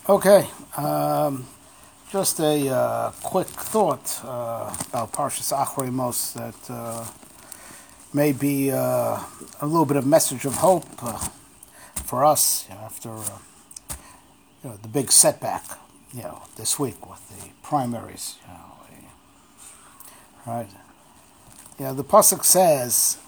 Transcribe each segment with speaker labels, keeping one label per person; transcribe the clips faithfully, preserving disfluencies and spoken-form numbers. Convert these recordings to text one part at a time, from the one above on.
Speaker 1: Okay, um, just a uh, quick thought uh, about Parshas Achrei Mos that uh, may be uh, a little bit of message of hope uh, for us you know, after uh, you know, the big setback, you know, this week with the primaries. You know, right? Yeah, the pasuk says,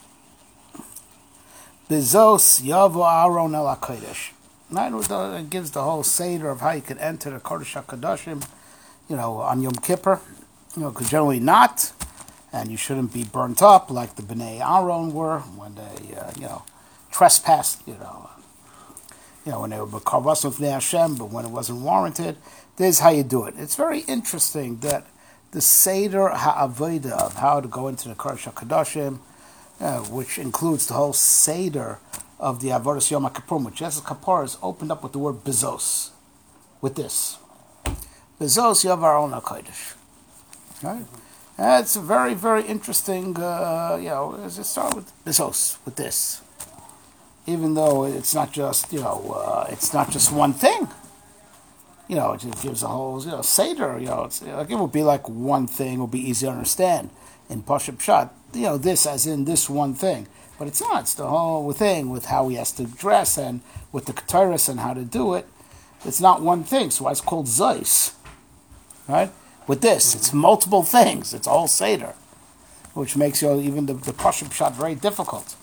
Speaker 1: "Bezos yavo Aaron el hakodesh." Right? It gives the whole seder of how you could enter the Kodesh HaKadoshim, you know, on Yom Kippur. You know, because generally not, and you shouldn't be burnt up like the Bnei Aaron were when they, uh, you know, trespassed. You know, you know when they were b'karvas of Bnei Hashem, but when it wasn't warranted. This is how you do it. It's very interesting that the seder ha'avodah of how to go into the Kodesh HaKadoshim, uh, which includes the whole seder of the Avodas Yom HaKippurim, which as a Kappar is opened up with the word bezos, with this. Bezos Yavar Own HaKodesh. Right? And it's a very, very interesting, uh, you know, as it start with bezos, with this. Even though it's not just, you know, uh, it's not just one thing. You know, it gives a whole, you know, seder, you know, it's, like, it would be like one thing, it would be easy to understand. In Pashup Pshat, you know, this as in this one thing. But it's not. It's the whole thing with how he has to dress and with the Keteris and how to do it. It's not one thing. So why it's called Zeus. Right? With this, it's multiple things. It's all Seder. Which makes, you know, even the, the Pashup Shot very difficult.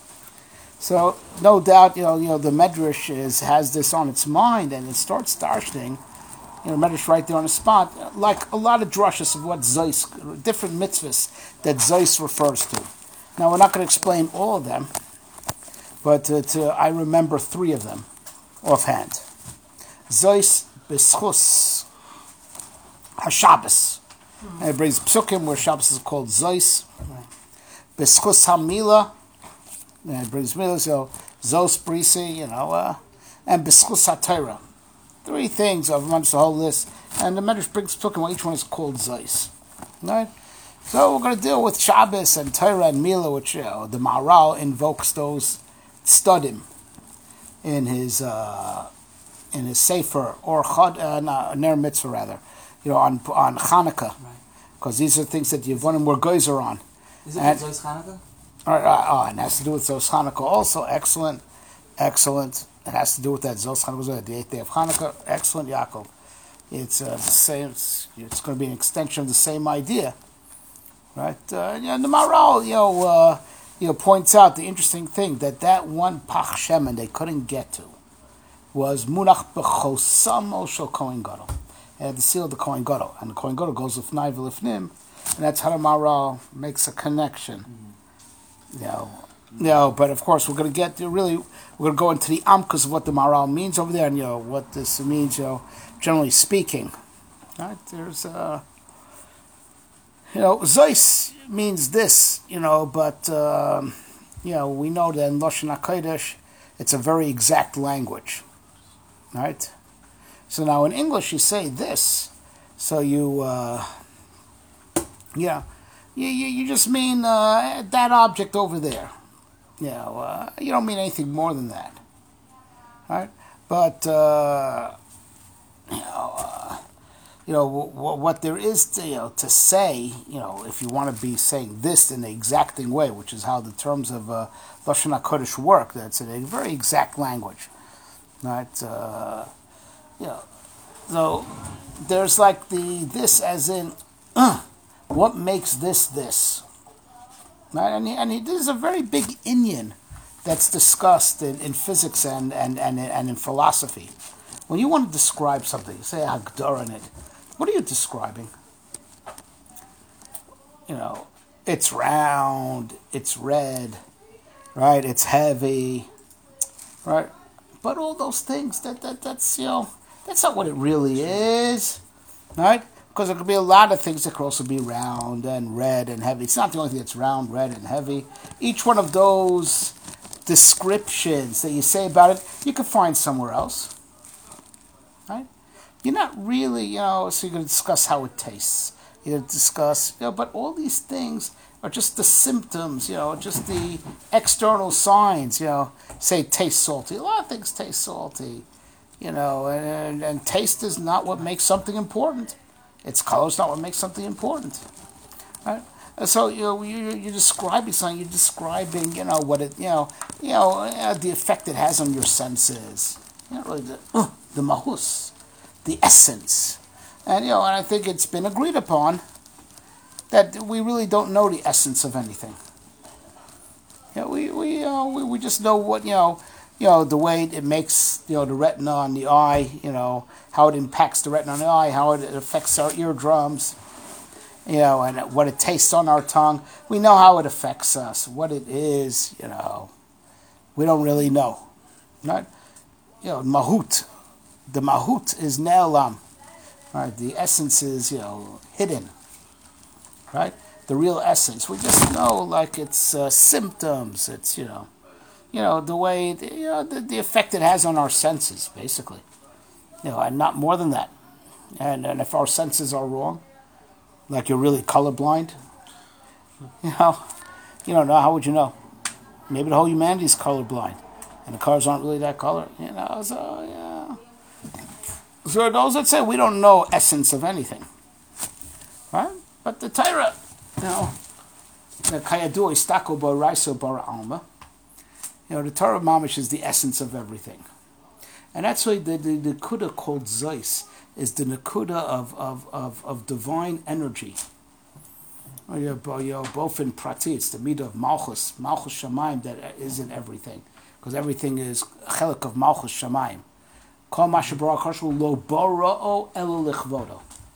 Speaker 1: So, no doubt, you know, you know, the Medrash is, has this on its mind and it starts darshaning, you know, Medrash right there on the spot, like a lot of drushes of what Zeus, different mitzvahs that Zeus refers to. Now, we're not going to explain all of them, but uh, to, I remember three of them offhand. Zeus B'schus HaShabbos. Mm-hmm. It brings psukim where Shabbos is called Zeus. B'schus HaMila. It brings Mila, so Zeus Brisi, you know, uh, and B'schus HaTorah. Three things of amongst the whole list. And the Medrash brings psukim where each one is called Zeus. Right? So we're going to deal with Shabbos and Torah and Mila, which you know, the Maharal invokes those studim in his uh, in his Sefer or Chad uh, no, Ner Mitzvah rather, you know, on on Hanukkah, because right. These are things that Yevonim were geyser on.
Speaker 2: Is it Zos Hanukkah?
Speaker 1: Uh, uh, and it has to do with Zos Hanukkah also. Excellent, excellent. It has to do with that Zos Hanukkah, the eighth day of Hanukkah. Excellent, Yaakov. It's uh, the same. It's, it's going to be an extension of the same idea. Right, uh, you know, the Maharal, you know, uh, you know, points out the interesting thing that that one Pach Shemen they couldn't get to was Munach B'chosam Shel Kohen Gadol. It had the seal of the Kohen Gadol, and the Kohen Gadol goes with Nai V'Lifnim, and that's how the Maharal makes a connection. Mm-hmm. You know, you know, but of course we're going to get to really, we're going to go into the amkas of what the Maharal means over there, and you know what this means, you know, generally speaking. Right, there's uh. You know, Zeus means this, you know, but, um, you know, we know that in Lashon HaKodesh, it's a very exact language, right? So now in English, you say this, so you, uh, yeah, you, you, you just mean uh, that object over there. You know, uh, you don't mean anything more than that, right? But, uh, you know, uh, You know, what there is to, you know, to say, you know, if you want to be saying this in the exacting way, which is how the terms of uh, Lashon HaKodesh work, that's in a very exact language, right? Uh, you know, so there's like the this as in, uh, what makes this this, right? And, he, and he, this is a very big inyan that's discussed in, in physics and, and, and, and in philosophy. When you want to describe something, say a Hagdara in it, what are you describing? You know, it's round, it's red, right? It's heavy, right? But all those things, that, that that's, you know, that's not what it really is, right? Because there could be a lot of things that could also be round and red and heavy. It's not the only thing that's round, red, and heavy. Each one of those descriptions that you say about it, you can find somewhere else, right? You're not really, you know, so you're going to discuss how it tastes. You're going to discuss, you know, but all these things are just the symptoms, you know, just the external signs, you know. Say it tastes salty. A lot of things taste salty. You know, and, and taste is not what makes something important. Its color is not what makes something important. Right? So you know, you, you're describing something. You're describing, you know, what it, you know, you know, uh, the effect it has on your senses. You know, really the uh, the mahus, the essence, and you know, and I think it's been agreed upon that we really don't know the essence of anything. You know, we we, uh, we we just know what you know, you know, the way it makes, you know, the retina on the eye. You know, how it impacts the retina on the eye, how it affects our eardrums. You know, and what it tastes on our tongue. We know how it affects us. What it is, you know, we don't really know. Right? You know, mahut. The mahut is ne'elam. Right? The essence is, you know, hidden. Right? The real essence. We just know, like, it's uh, symptoms. It's, you know, you know, the way, you know, the, the effect it has on our senses, basically. You know, and not more than that. And, and if our senses are wrong, like you're really colorblind, you know, you don't know. How would you know? Maybe the whole humanity is colorblind, and the colors aren't really that color. You know, so yeah. So those that say we don't know essence of anything, right? But the Torah, you know, the Kayadu Istako Baraiso Bara Alma, you know, the Torah Mamish is the essence of everything, and that's why the the, the Kuda called Zeus is the Nakuda of, of, of, of divine energy. Oh, yeah, both in Prati, it's the Midah of Malchus, Malchus Shamayim that is in everything. Because everything is chelik of Malchus Shamayim. Kol Mashabara Kashul Lo Bora'o Elo Lichvodo.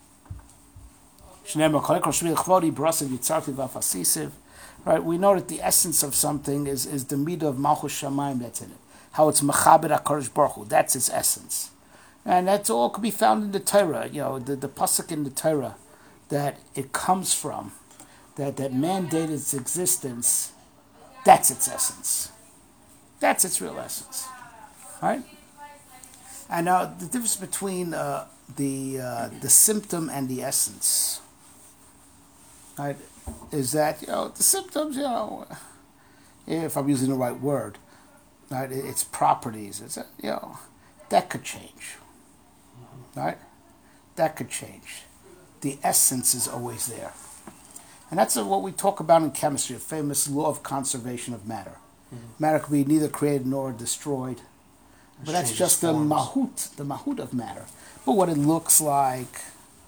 Speaker 1: Shneimah Kolek Roshvi Lichvodi Brasav Yitzarti Vafasisiv. Right, we know that the essence of something is, is the Midah of Malchus Shamayim that's in it. How it's Mechaber HaKadosh Baruch Hu, that's its essence. And that's all could be found in the Torah, you know, the, the pasuk in the Torah that it comes from, that, that mandated its existence, that's its essence. That's its real essence. Right? And now the difference between uh, the uh, the symptom and the essence, right, is that, you know, the symptoms, you know, if I'm using the right word, right, its properties, it's, you know, that could change. Right? That could change. The essence is always there. And that's what we talk about in chemistry, a famous law of conservation of matter. Mm-hmm. Matter can be neither created nor destroyed. But that's just the forms. mahut, the mahut of matter. But what it looks like,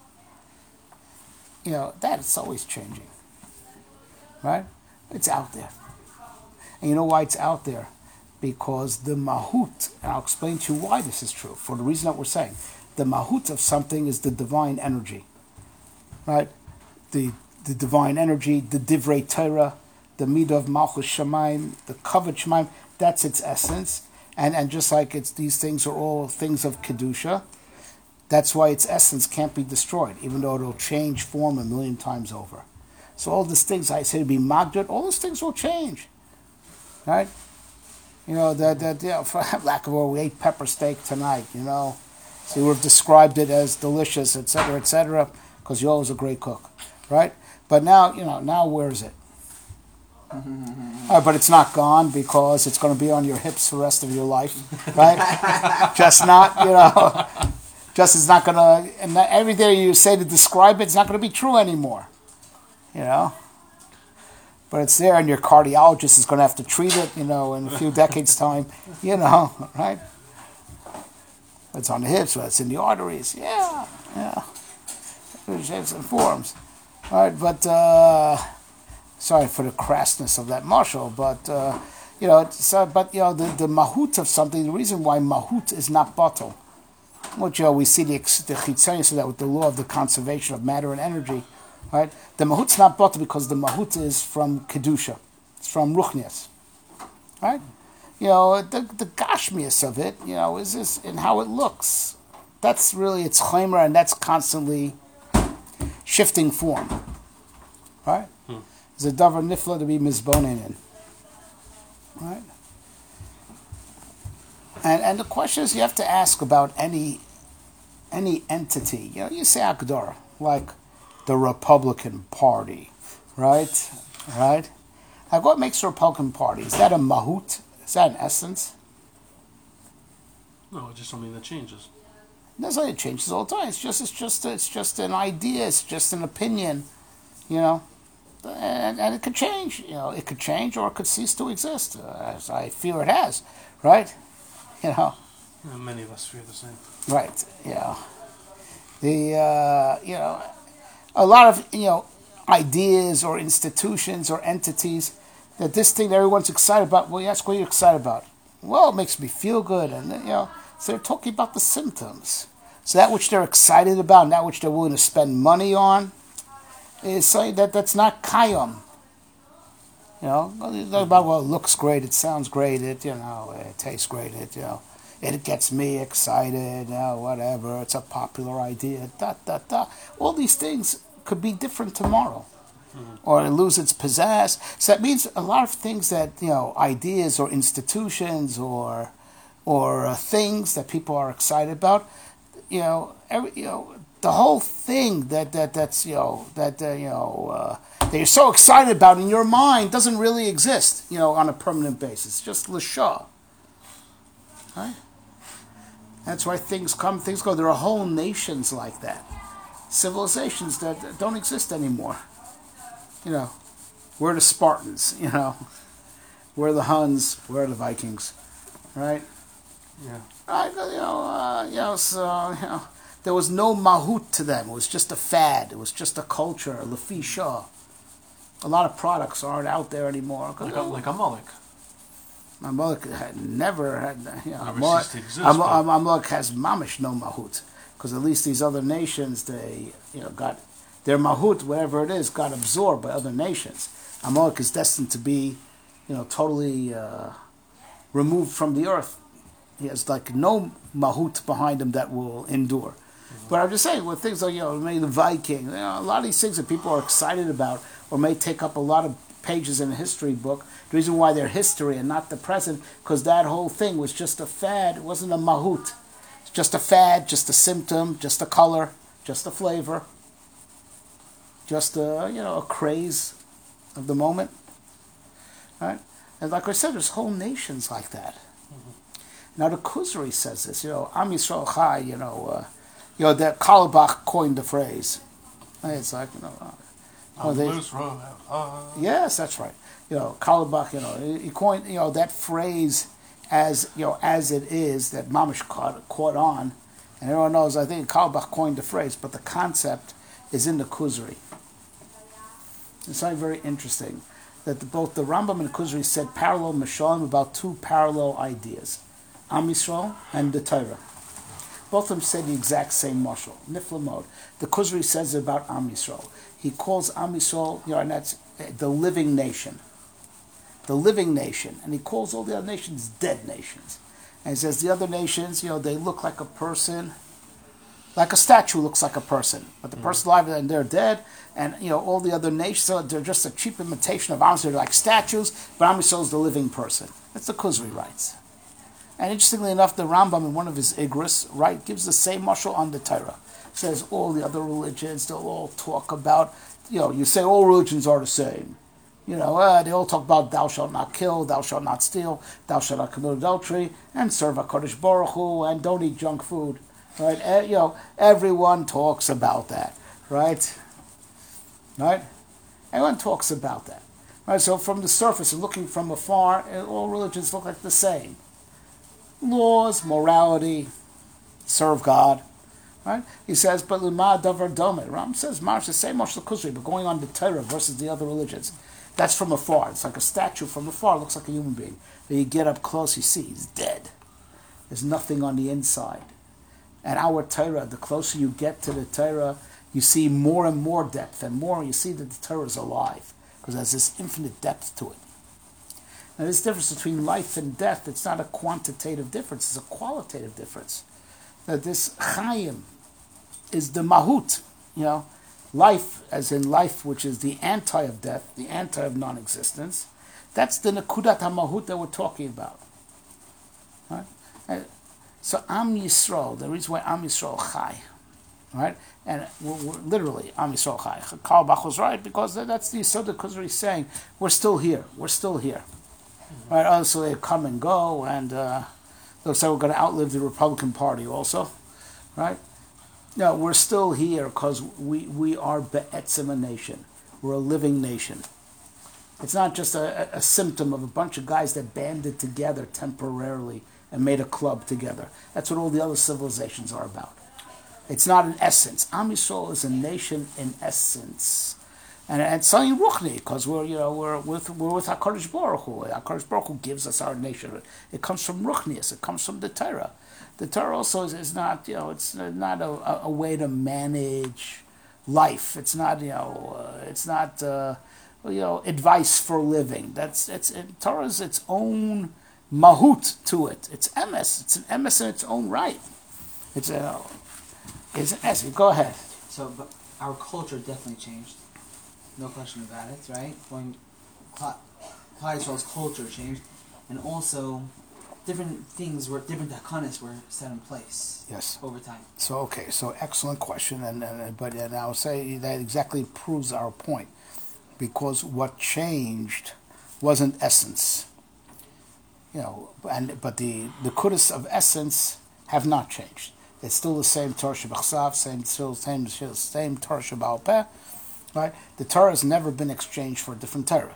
Speaker 1: you know, that it's always changing. Right? It's out there. And you know why it's out there? Because the mahut, and I'll explain to you why this is true, for the reason that we're saying. The mahut of something is the divine energy, right? The the divine energy, the divrei Torah, the midah of malchus shamayim, the kavod shamayim. That's its essence, and and just like it's these things are all things of kedusha. That's why its essence can't be destroyed, even though it'll change form a million times over. So all these things I say to be magdud, all those things will change, right? You know that that you know, for lack of a word, we ate pepper steak tonight, you know. So you would have described it as delicious, et cetera, et cetera, because you're always a great cook, right? But now, you know, now where is it? Mm-hmm. Uh, but it's not gone because it's going to be on your hips for the rest of your life, right? Just not, you know, just it's not going to, and not, every day you say to describe it, it's not going to be true anymore, you know? But it's there, and your cardiologist is going to have to treat it, you know, in a few decades' time, you know, right? It's on the hips, well, it's in the arteries. Yeah, yeah. There's shapes and forms. All right, but uh, sorry for the crassness of that marshal, but uh, you know, it's, uh, but you know, the, the mahut of something. The reason why mahut is not batal, which you know, we see the the chitzonius of that with the law of the conservation of matter and energy. Right, the mahut's not batal because the mahut is from kedusha, it's from ruchnias. Right. You know, the, the gashmias of it, you know, is this in how it looks. That's really its chaimer, and that's constantly shifting form. Right? Hmm. It's a davar nifla to be mizbonen in. Right? And and the question is, you have to ask about any any entity. You know, you say Agdara, like the Republican Party, right? Right? Like, what makes the Republican Party? Is that a mahut? Is that an essence?
Speaker 2: No, it's just something that changes.
Speaker 1: That's why it changes all the time. It's just, it's just, it's just an idea. It's just an opinion, you know, and, and it could change. You know, it could change or it could cease to exist, uh, as I fear it has, right? You know,
Speaker 2: Yeah, many of us fear the same.
Speaker 1: right? You know, the uh, you know, a lot of you know ideas or institutions or entities that this thing that everyone's excited about. Well, you ask what you're excited about. Well, it makes me feel good, and you know, so they're talking about the symptoms. So that which they're excited about, and that which they're willing to spend money on, is something that that's not kayam. You know, about well, it looks great, it sounds great, it you know, it tastes great, it you know, it gets me excited, you know, whatever. It's a popular idea. Da da da. All these things could be different tomorrow, or it lose its pizzazz. So that means a lot of things that you know, ideas or institutions or or uh, things that people are excited about. You know, every, you know, the whole thing that, that that's you know that uh, you know uh, that you're so excited about in your mind doesn't really exist. You know, on a permanent basis, just l'shah. Right? That's why things come, things go. There are whole nations like that, civilizations that don't exist anymore. You know, we're the Spartans. You know, we're the Huns. We're the Vikings. Right?
Speaker 2: Yeah.
Speaker 1: Right? You know, uh, you know, so you know, there was no mahut to them. It was just a fad. It was just a culture. Lefi Shah. A lot of products aren't out there anymore.
Speaker 2: Like a, like a Amalek.
Speaker 1: Amalek had never had, you know,
Speaker 2: Never
Speaker 1: Amalek,
Speaker 2: ceased to exist,
Speaker 1: Am-
Speaker 2: but-
Speaker 1: Am- Amalek has mamish no mahut, because at least these other nations, they, you know, got their mahut, whatever it is, got absorbed by other nations. Amalek is destined to be, you know, totally uh, removed from the earth. He has like no mahut behind him that will endure. But I'm just saying, with things like, you know, maybe the Viking, you know, a lot of these things that people are excited about or may take up a lot of pages in a history book, the reason why they're history and not the present, because that whole thing was just a fad. It wasn't a mahut. It's just a fad, just a symptom, just a color, just a flavor, just a, you know, a craze of the moment. Right? And like I said, there's whole nations like that. Mm-hmm. Now the Kuzri says this, you know, Am Yisrael Chai, you know, uh, you know, that Karlbach coined the phrase. It's like, you know, uh, oh, they,
Speaker 2: uh,
Speaker 1: yes, that's right. You know, Karlbach, you know, he coined, you know, that phrase as, you know, as it is, that Mamish caught, caught on. And everyone knows, I think Karlbach coined the phrase, but the concept is in the Kuzri. It's something very interesting that the, both the Rambam and the Kuzri said parallel Mishalim about two parallel ideas, Am Yisrael and the Torah. Both of them say the exact same mashal, nifla mode. The Kuzri says about Am Yisrael. He calls Am Yisrael, you know, and that's the living nation. The living nation. And he calls all the other nations dead nations. And he says the other nations, you know, they look like a person, like a statue looks like a person. But the mm-hmm. person's alive and they're dead. And, you know, all the other nations, so they're just a cheap imitation of Am Yisrael. They're like statues, but Am Yisrael is the living person. That's the Kuzri writes. And interestingly enough, the Rambam in one of his Igris, right, gives the same mashal on the Torah. Says all the other religions, they'll all talk about, you know, you say all religions are the same. You know, uh, they all talk about thou shalt not kill, thou shalt not steal, thou shalt not commit adultery, and serve HaKadosh Baruch Hu, and don't eat junk food. Right? Uh, you know, everyone talks about that. Right? Right? Everyone talks about that. Right? So from the surface and looking from afar, all religions look like the same. Laws, morality, serve God, right? He says, but Luma Davar Dome. Ram says, Marsh, the same Moshe Kuzri, but going on the Torah versus the other religions. That's from afar. It's like a statue from afar. It looks like a human being. Then you get up close, you see he's dead. There's nothing on the inside. And our Torah, the closer you get to the Torah, you see more and more depth, and more you see that the Torah is alive, because there's this infinite depth to it. Now, this difference between life and death, it's not a quantitative difference, it's a qualitative difference. That this chayim is the mahut, you know, life, as in life, which is the anti of death, the anti of non-existence. That's the nekudat hamahut that we're talking about. Right? So Am Yisrael, the reason why Am Yisrael chai, right? And we're, we're literally Am Yisrael chai. Karlbach was right, because that's the Yisod Kuzri saying, we're still here, we're still here. Right, also they come and go, and uh, Looks like we're going to outlive the Republican Party also, right? No, we're still here because we, we are be'etzim a nation. We're a living nation. It's not just a, a symptom of a bunch of guys that banded together temporarily and made a club together. That's what all the other civilizations are about. It's not an essence. Am Yisrael is a nation in essence. And and something ruchni, because we're you know we're with we're with Hakadosh Baruch Hu. Hakadosh Baruch Hu gives us our nation. It comes from ruchnius. It comes from the Torah. The Torah also is, is not you know it's not a, a way to manage life. It's not you know uh, it's not uh, you know advice for living. That's it's it, Torah is its own mahut to it. It's emes. It's an emes in its own right. It's a it's an essence. Go ahead.
Speaker 3: So, but our culture definitely changed. No question about it, right? When Klal Yisrael's culture changed, and also different things were different takanas were set in place.
Speaker 1: Yes.
Speaker 3: Over time.
Speaker 1: So okay, so excellent question, and, and but and I'll say that exactly proves our point, because what changed wasn't essence. You know, and but the the kudus of essence have not changed. It's still the same Torah Shebachsav, same still same same Torah Sheba'al Peh, right? The Torah has never been exchanged for a different Torah,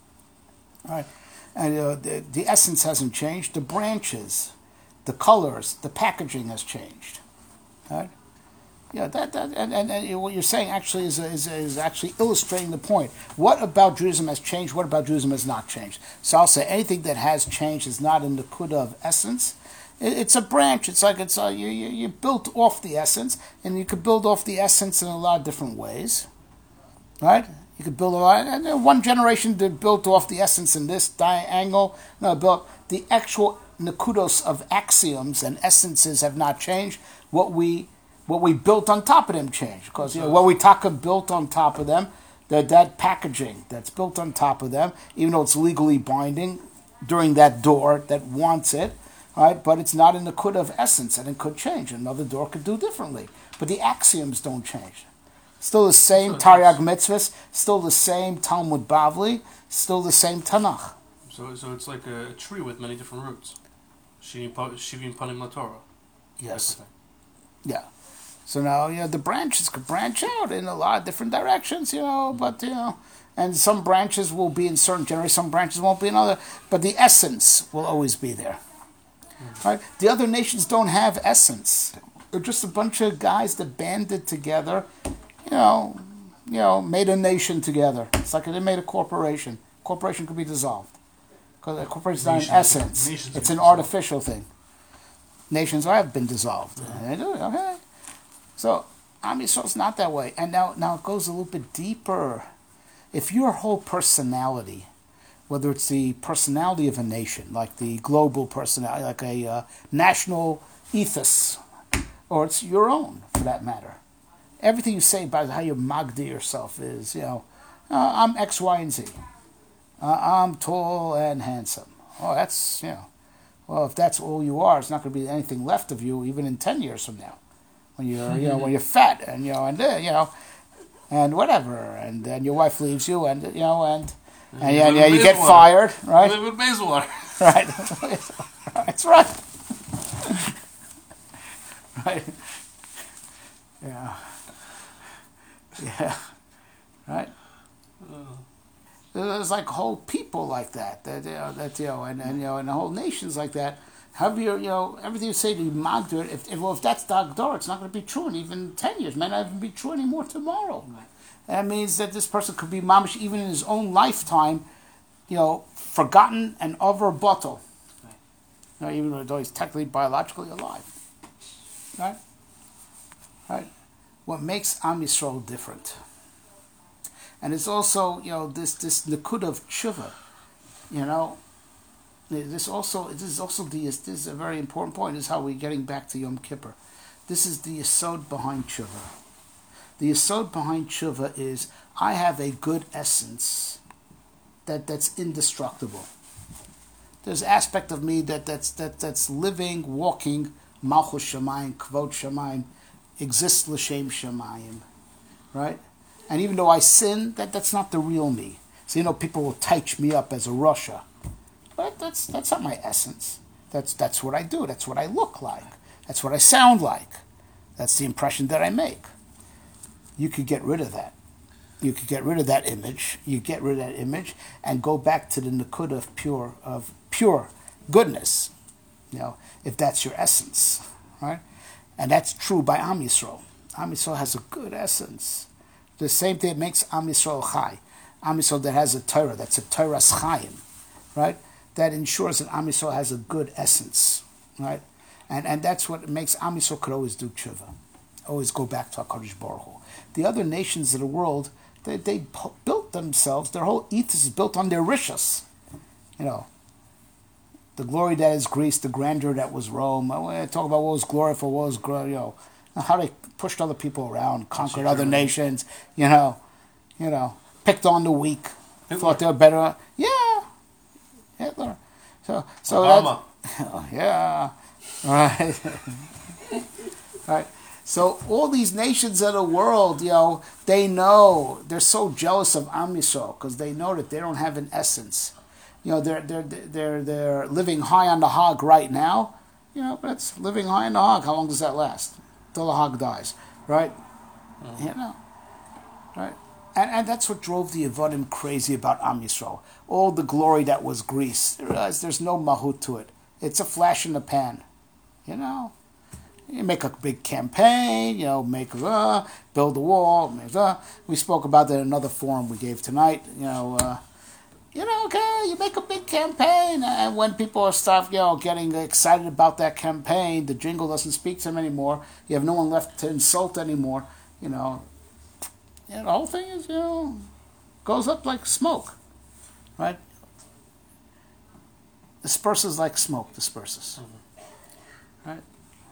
Speaker 1: right? And uh, the the essence hasn't changed. The branches, the colors, the packaging has changed, right? Yeah, that that and, and, and what you're saying actually is, is is actually illustrating the point. What about Judaism has changed? What about Judaism has not changed? So I'll say anything that has changed is not in the kuda of essence. It's a branch. It's like it's a, you, you you built off the essence, and you could build off the essence in a lot of different ways, right? You could build a lot, and then one generation did built off the essence in this diangle. No, built the actual nekudos of axioms and essences have not changed. What we what we built on top of them changed, because you know what we taka built on top of them, that that packaging that's built on top of them, even though it's legally binding during that door that wants it. Right, but it's not in the kud of essence, and it could change. Another door could do differently, but the axioms don't change. Still the same
Speaker 2: So
Speaker 1: Taryag
Speaker 2: it's-
Speaker 1: mitzvahs, still the same Talmud Bavli, still the same Tanakh.
Speaker 2: So, so it's like a, a tree with many different roots. Shivim pa- Shivim panim laTorah.
Speaker 1: Yes, yeah. So now you know the branches could branch out in a lot of different directions, you know. But you know, and some branches will be in certain generations, some branches won't be in other. But the essence will always be there. Right? The other nations don't have essence. They're just a bunch of guys that banded together, you know, you know, made a nation together. It's like they made a corporation. Corporation could be dissolved. Because a corporation is not an
Speaker 2: Nations-
Speaker 1: essence.
Speaker 2: nations
Speaker 1: It's
Speaker 2: can
Speaker 1: an
Speaker 2: be dissolved.
Speaker 1: artificial thing. Nations have been dissolved. And they do, okay. So Am Yisrael's not that way. And now, now it goes a little bit deeper. If your whole personality, whether it's the personality of a nation, like the global personality, like a uh, national ethos, or it's your own, for that matter. Everything you say about how you magdi yourself is, you know, uh, I'm X, Y, and Z. Uh, I'm tall and handsome. Oh, that's, you know, well, if that's all you are, it's not going to be anything left of you even in ten years from now. When you're, you know, when you're fat and, you know, and, uh, you know, and whatever, and then your wife leaves you, and, you know, and, And yeah, yeah, you get fired, right?
Speaker 2: Live with Bayswater.
Speaker 1: Right. That's right. Right. Yeah. Yeah. Right. There's like whole people like that, that you know, that you know, and, and you know, and the whole nations like that. Have you, you know, everything you say to Magdur, if, if well, if that's Dagdor, it's not going to be true in even ten years. It may not even be true anymore tomorrow.
Speaker 3: Right.
Speaker 1: That means that this person could be mamish even in his own lifetime, you know, forgotten and over bottle.
Speaker 3: Right.
Speaker 1: You know, even though he's technically biologically alive. Right? Right? What makes Am Yisrael different. And it's also, you know, this this nikud of tshuva, you know, this also this is also the this is a very important point. This is how we're getting back to Yom Kippur. This is the yesod behind tshuva. The yesod behind tshuva is I have a good essence that, that's indestructible. There's an aspect of me that, that's that that's living, walking, malchus shamayim, kvod shamayim, exists l'shem shamayim, right? And even though I sin, that, that's not the real me. So you know, people will touch me up as a Russia, but that's that's not my essence. That's that's what I do. That's what I look like. That's what I sound like. That's the impression that I make. You could get rid of that. You could get rid of that image. You get rid of that image and go back to the nakuda of pure of pure goodness. You know, if that's your essence, right? And that's true by Am Yisrael. Am Yisrael has a good essence. The same thing that makes Am Yisrael chai. Am Yisrael that has a Torah, that's a Torah's chayim, right? That ensures that Am Yisrael has a good essence, right? And and that's what makes Am Yisrael could always do tshuva, always go back to HaKadosh Baruch Hu. The other nations of the world, they, they built themselves, their whole ethos is built on their rishas, you know. The glory that is Greece, the grandeur that was Rome. I talk about what was glorious, what was, you know, how they pushed other people around, conquered other nations, you know, you know, picked on the weak, Hitler. Thought they were better. Yeah, Hitler. So, so
Speaker 2: Obama.
Speaker 1: That, yeah, right, right. So all these nations of the world, you know, they know they're so jealous of Am Yisrael because they know that they don't have an essence. You know, they're they're they're they're living high on the hog right now. You know, but it's living high on the hog. How long does that last? Till the hog dies, right? Mm-hmm. You know, right? And and that's what drove the Yevonim crazy about Am Yisrael. All the glory that was Greece. They realized there's no mahut to it. It's a flash in the pan. You know, you make a big campaign. You know, make uh, build a wall. Make, uh, we spoke about that in another forum we gave tonight. You know. Uh, You know, okay, you make a big campaign, and when people are start, you know, getting excited about that campaign, the jingle doesn't speak to them anymore. You have no one left to insult anymore. You know, you know the whole thing is, you know, goes up like smoke, right? Disperses like smoke. Disperses, mm-hmm. Right?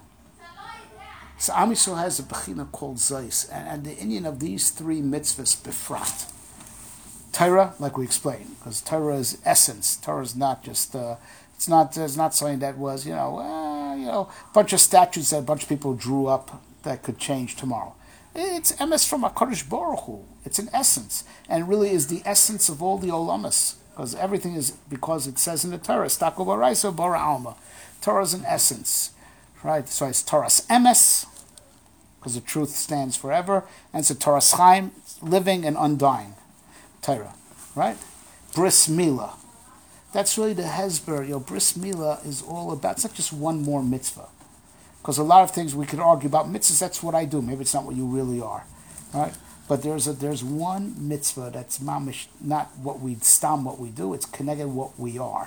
Speaker 1: So Am Yisrael has a bechina called Zeis, and, and the Indian of these three mitzvahs befrat. Torah, like we explained, because Torah is essence. Torah is not just, uh, it's not it's not something that was, you know, uh, you know, a bunch of statues that a bunch of people drew up that could change tomorrow. It's emes from HaKadosh Baruch Hu. It's an essence, and really is the essence of all the olamas, because everything is, because it says in the Torah, Stako Baraisa Bara Alma. Torah is an essence, right? So it's Torah's emes, because the truth stands forever, and it's a Torah's chaim, living and undying. Torah, right? Bris Milah. That's really the Hezber. You know, Bris Milah is all about, it's not just one more mitzvah. Because a lot of things we could argue about mitzvahs, that's what I do. Maybe it's not what you really are, right? But there's a, there's one mitzvah that's mamish, not what we, stam what we do, it's connected what we are.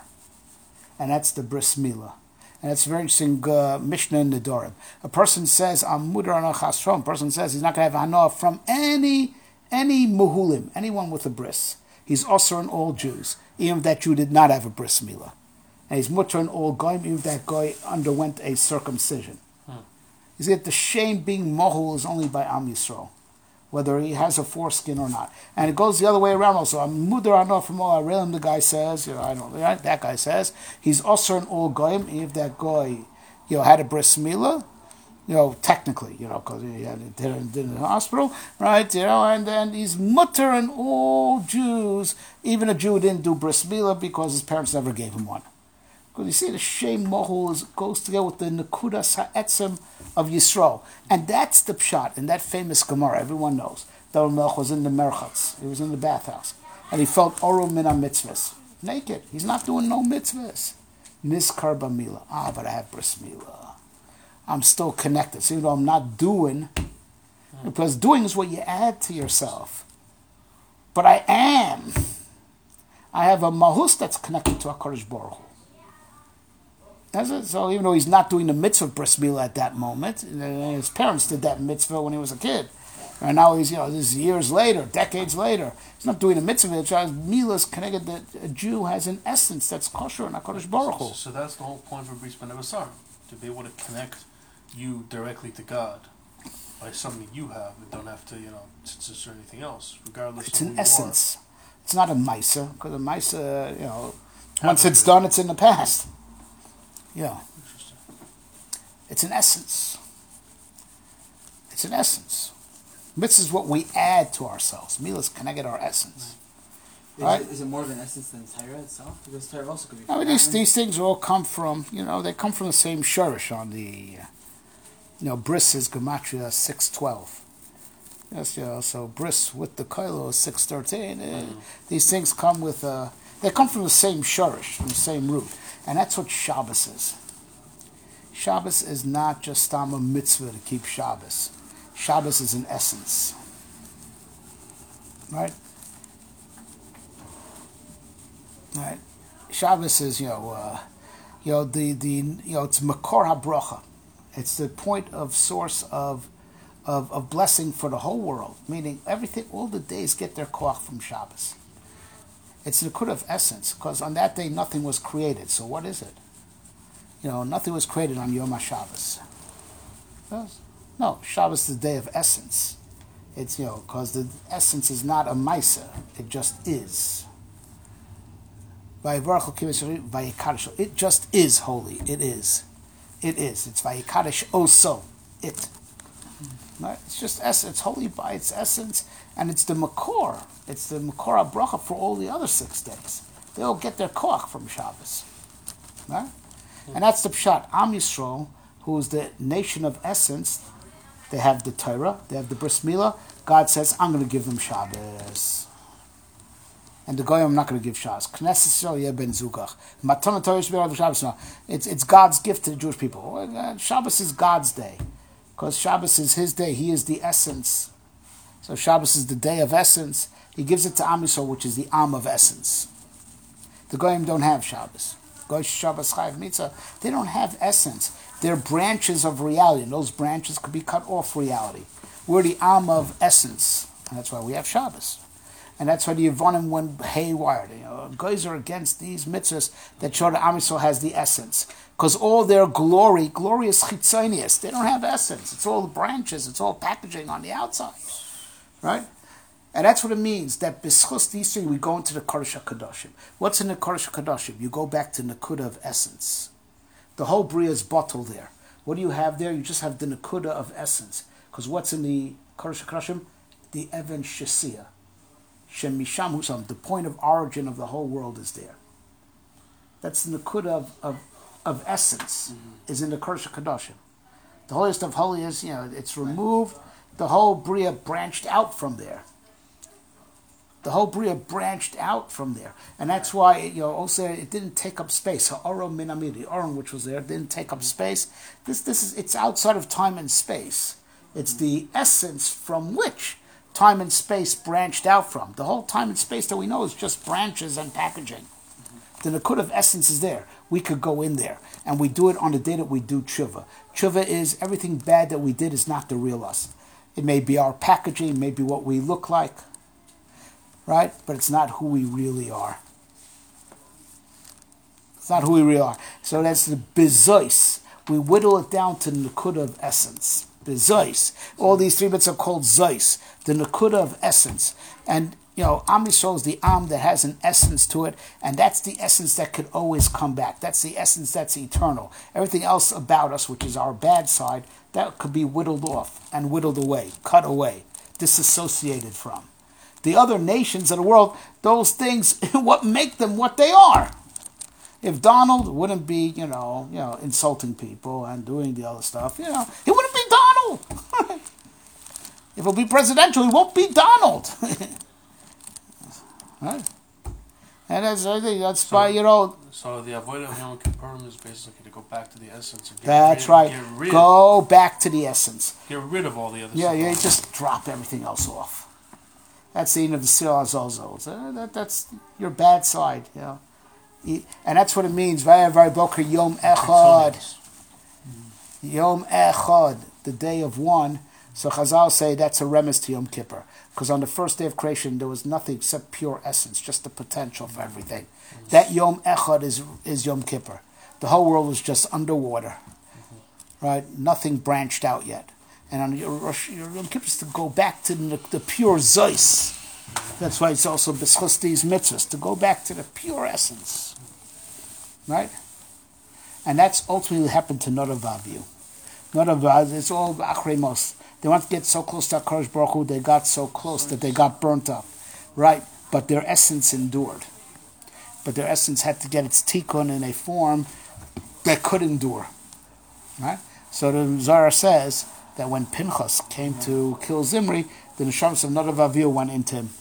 Speaker 1: And that's the Bris Milah. And it's very interesting, uh, Mishnah in the Dorim. A person says, I'm mudar anach hasrom. A person says he's not going to have hanoah from any Any muhulim, anyone with a bris, he's osur on all Jews, even if that Jew did not have a bris milah. And he's mutter on all goyim, even if that guy underwent a circumcision. Hmm. You see that the shame being mohul is only by Am Yisrael, whether he has a foreskin or not. And it goes the other way around also. I'm mudar anah from all Arelim, the guy says, you know, I don't know, that guy says, he's osur on all goyim, even if that guy, you know, had a bris milah. You know, technically, you know, because he had it did in the hospital, right? You know, and then he's mutter and all Jews, even a Jew who didn't do bris milah because his parents never gave him one. Because you see, the shem mohul goes together with the nekudas ha'etzem of Yisrael, and that's the pshat in that famous Gemara. Everyone knows David Melch was in the merchatz, he was in the bathhouse, and he felt oru min mitzvahs, naked. He's not doing no mitzvahs. Nizkar b'milah. Ah, but I have bris milah. I'm still connected. So even though I'm not doing, because doing is what you add to yourself. But I am. I have a mahus that's connected to HaKadosh Baruch Hu. That's it. So even though he's not doing the mitzvah of bris milah at that moment, his parents did that mitzvah when he was a kid. And now he's, you know, this is years later, decades later. He's not doing the mitzvah. Milah is connected that a Jew has an essence that's kosher and HaKadosh Baruch Hu.
Speaker 2: So, so that's the whole point for Bris Bein Abasar, to be able to connect you directly to God by something you have and don't have to, you know, tzitzis or anything else, regardless
Speaker 1: it's
Speaker 2: of who
Speaker 1: an
Speaker 2: you
Speaker 1: essence. Are. It's not a maisa, because a maisa, you know,
Speaker 2: Happens
Speaker 1: once it's
Speaker 2: to.
Speaker 1: done, it's in the past. Yeah.
Speaker 2: Interesting.
Speaker 1: It's an essence. It's an essence. Mitzvah is what we add to ourselves. Milah is connected our essence.
Speaker 3: Is,
Speaker 1: Right.
Speaker 3: it, is it more of an essence than Torah itself? Because Torah also could be.
Speaker 1: I mean, these,
Speaker 3: forgotten.
Speaker 1: these things all come from, you know, they come from the same shurish on the, uh, you know, bris is gematria six twelve. Yes, you know, so bris with the koilo is six thirteen. Uh, these things come with, uh, they come from the same shurish, from the same root. And that's what Shabbos is. Shabbos is not just a mitzvah to keep Shabbos. Shabbos is an essence. Right? Right. Shabbos is, you know, uh, you know, the, the, you know, it's makor habracha. It's the point of source of, of, of blessing for the whole world. Meaning everything, all the days get their koach from Shabbos. It's the kud of essence, because on that day nothing was created. So what is it? You know, nothing was created on Yom HaShabbos. Yes? No, Shabbos is the day of essence. It's, you know, because the essence is not a maisa, it just is. It just is holy. It is. It is. It's Vayikadosh Oso. It. Right? It's just essence. It's holy by its essence, and it's the makor. It's the makor bracha for all the other six days. They all get their koach from Shabbos. Right? And that's the pshat. Am Yisrael, who is the nation of essence, they have the Torah, they have the Bris Milah. God says, I'm going to give them Shabbos. And the Goyim, I'm not going to give Shabbos. Knesset Yisrael Yeh Ben Zugach. Matana Torah Yisrael Shabbos. No, it's it's God's gift to the Jewish people. Shabbos is God's day, because Shabbos is His day. He is the essence. So Shabbos is the day of essence. He gives it to Am Yisrael, which is the Am of essence. The Goyim don't have Shabbos. Goy Shabbos Chayav Mitzvah. They don't have essence. They're branches of reality, and those branches could be cut off reality. We're the Am of essence, and that's why we have Shabbos. And that's why the Yevonim went haywire. You know, guys are against these mitzvahs that show that Am Yisrael has the essence. Because all their glory, glory is chitzonius. They don't have essence. It's all branches. It's all packaging on the outside. Right? And that's what it means, that b'schus these things, we go into the Kodesh HaKadoshim. What's in the Kodesh HaKadoshim? You go back to Nakuda of essence. The whole Bria is bottled there. What do you have there? You just have the Nakuda of essence. Because what's in the Kodesh HaKadoshim? The Even Shesiah. Shem Misham Husam, the point of origin of the whole world is there. That's the Nakuda of, of, of essence, mm-hmm. is in the Kodesh HaKadoshim. The holiest of holy is, you know, it's removed. The whole Bria branched out from there. The whole Bria branched out from there. And that's why, you know, also it didn't take up space. Ha'orom min amid, the Oron which was there, didn't take up space. This this is it's outside of time and space. It's the essence from which time and space branched out from. The whole time and space that we know is just branches and packaging. The Nakud of essence is there. We could go in there. And we do it on the day that we do tshuva. Tshuva is everything bad that we did is not the real us. It may be our packaging, it may be what we look like. Right? But it's not who we really are. It's not who we really are. So that's the bizois. We whittle it down to the Nakuda of essence. Bizois. All these three bits are called zois. The Nakuda of essence. And, you know, Am Yisrael is the Am that has an essence to it. And that's the essence that could always come back. That's the essence that's eternal. Everything else about us, which is our bad side, that could be whittled off and whittled away, cut away, disassociated from. The other nations of the world, those things, what make them what they are. If Donald wouldn't be, you know, you know, insulting people and doing the other stuff, you know, he wouldn't be Donald. If it'll be presidential, he won't be Donald. Right? And that's, I think that's
Speaker 2: So-
Speaker 1: why, you know,
Speaker 2: So the avoid of Yom Kippurim is basically to go back to the essence and get
Speaker 1: that's
Speaker 2: rid,
Speaker 1: right.
Speaker 2: Get rid,
Speaker 1: Go back to the essence.
Speaker 2: get rid of all the other
Speaker 1: Yeah,
Speaker 2: stuff.
Speaker 1: yeah, just drop everything else off. That's the end of the Sir Azozo. Uh, that, that's your bad side, you know. E- And that's what it means. Vaya Vaya Boker Yom Echad.
Speaker 2: Chitzonius.
Speaker 1: Yom Echad, the day of one. So Chazal say that's a remiss to Yom Kippur. Because on the first day of creation, there was nothing except pure essence, just the potential for everything. That Yom Echad is, is Yom Kippur. The whole world was just underwater. Right? Nothing branched out yet. And on your Rosh your Yom Kippur is to go back to the, the pure Zeus. That's why it's also b'schus these mitzvahs, to go back to the pure essence. Right? And that's ultimately happened to Nodav. Nodav, it's all Achremos. They want to get so close to HaKadosh Baruch Hu, they got so close that they got burnt up. Right? but their essence endured. But their essence had to get its tikkun in a form that could endure. Right? So the Zohar says that when Pinchas came to kill Zimri, the neshamas of Nadav Avihu went into him.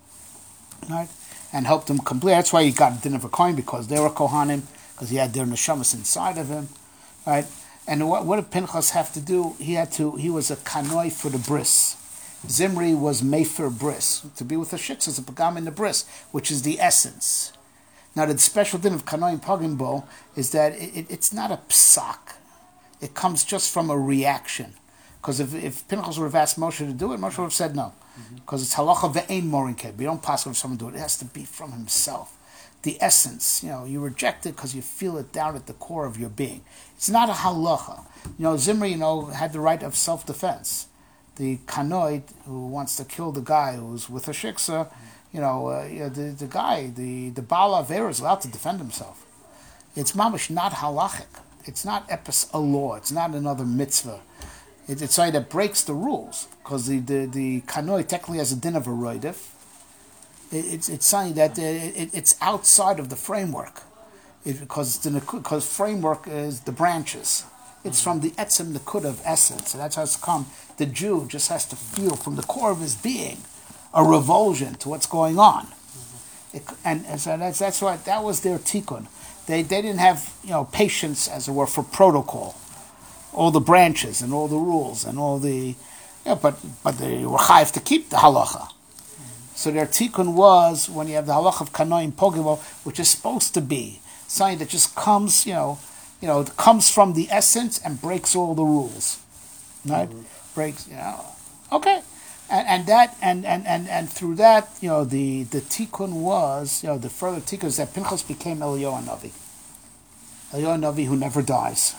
Speaker 1: Right? And helped him complete. That's why he got din of a coin, because they were Kohanim, because he had their neshamas inside of him. Right? And what, what did Pinchas have to do? He had to. He was a kanoi for the bris. Zimri was mefer bris. To be with a shitz is a pagam in the bris, which is the essence. Now the special din of kanoi and pagim bo is that it, it, it's not a psak. It comes just from a reaction. Because if, if Pinchas would have asked Moshe to do it, Moshe would have said no. Because mm-hmm. it's halacha ve'ein morin ked. You don't pass if someone do it. It has to be from himself. The essence, you know, you reject it because you feel it down at the core of your being. It's not a halacha. You know, Zimri, you know, had the right of self-defense. The kanoid who wants to kill the guy who's with a shiksa, you know, uh, you know the, the guy, the, the Baal Avera is allowed to defend himself. It's mamash not halachic. It's not epis a law. It's not another mitzvah. It, it's something that breaks the rules, because the, the, the kanoid technically has a din of a roidif. It, it's it's something that uh, it, it's outside of the framework, it, because the because framework is the branches. It's from the etzem nekud of essence, and that's how it's come. The Jew just has to feel from the core of his being a revulsion to what's going on, it, and, and so that's that's why that was their tikkun. They they didn't have, you know, patience, as it were, for protocol, all the branches and all the rules and all the, you know, but but they were chayiv to keep the halacha. So their tikkun was when you have the halach of kanoim pogimo, which is supposed to be something that just comes, you know, you know, it comes from the essence and breaks all the rules, right? Mm-hmm. Breaks, you know, okay, and and that and, and, and, and through that, you know, the, the tikkun was, you know, the further tikkun is that Pinchas became Eliyahu Navi, Eliyahu Navi who never dies.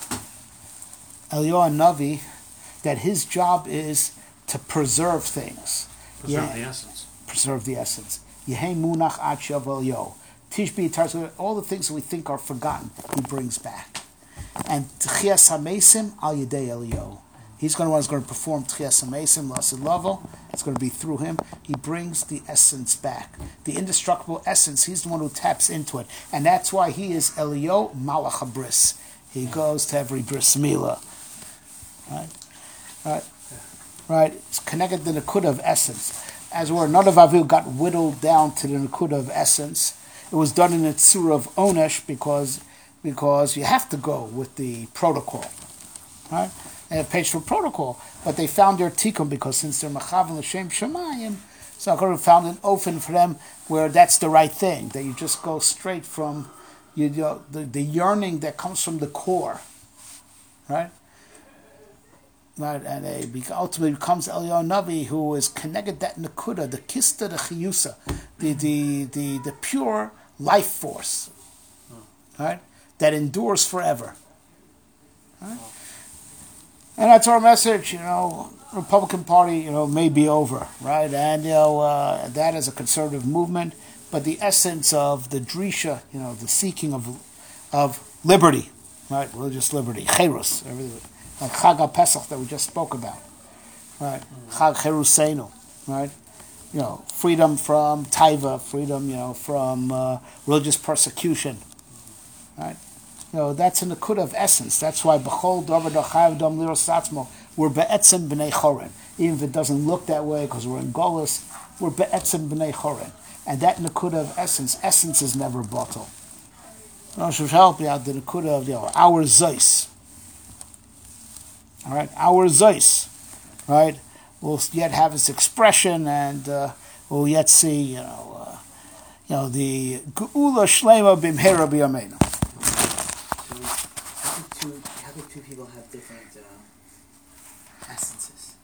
Speaker 1: Eliyahu Navi, that his job is to preserve things.
Speaker 2: Preserve
Speaker 1: yeah.
Speaker 2: the essence.
Speaker 1: Preserve the essence. Yehei munach ad shavel yo. Tishbi tarz, all the things that we think are forgotten, he brings back. And Tchias HaMesim al Yedei Eliyahu. He's going to one who's going to perform Tchias HaMesim, Lasid Lavo. It's going to be through him. He brings the essence back. The indestructible essence, he's the one who taps into it. And that's why he is Eliyahu Malach HaBris. He goes to every bris milah. Right? Right? Right? It's connected to the Nakuda of essence. As it were, Nadav Avihu got whittled down to the Nakuda of essence. It was done in a tzura of onesh because because you have to go with the protocol, right? And a page for protocol, but they found their tikkun because since they're machav l'shem shemayim, so I found an ofen for them where that's the right thing, that you just go straight from you know, the the yearning that comes from the core, right? Right, and a, ultimately becomes Eliyahu Navi, who is connected that Nakuda, the Kista, the Chiyusa, the, the, the, the pure life force, right, that endures forever. Right? And that's our message, you know, Republican Party, you know, may be over, right, and, you know, uh, that is a conservative movement, but the essence of the Drisha, you know, the seeking of of liberty, right, religious liberty, Cherus, everything. Like Chag HaPesach that we just spoke about, right? Chag Cheruseinu, right? You know, freedom from taiva, freedom, you know, from uh, religious persecution, right? You know, that's a nakuda of essence. That's why b'chol davar dachayav dam liros atzmo, we're be'etzem b'nei choren. Even if it doesn't look that way because we're in Golis, we're be'etzem b'nei choren. And that nakuda of essence, essence is never bottled. You know, should help you out the nakuda of, you know, our zeis. All right, our zeis, right, will yet have its expression, and uh, we'll yet see, you know, uh, you know, the geula shlema b'mhera b'yameinu.
Speaker 3: How do two, how do two people have different uh, essences?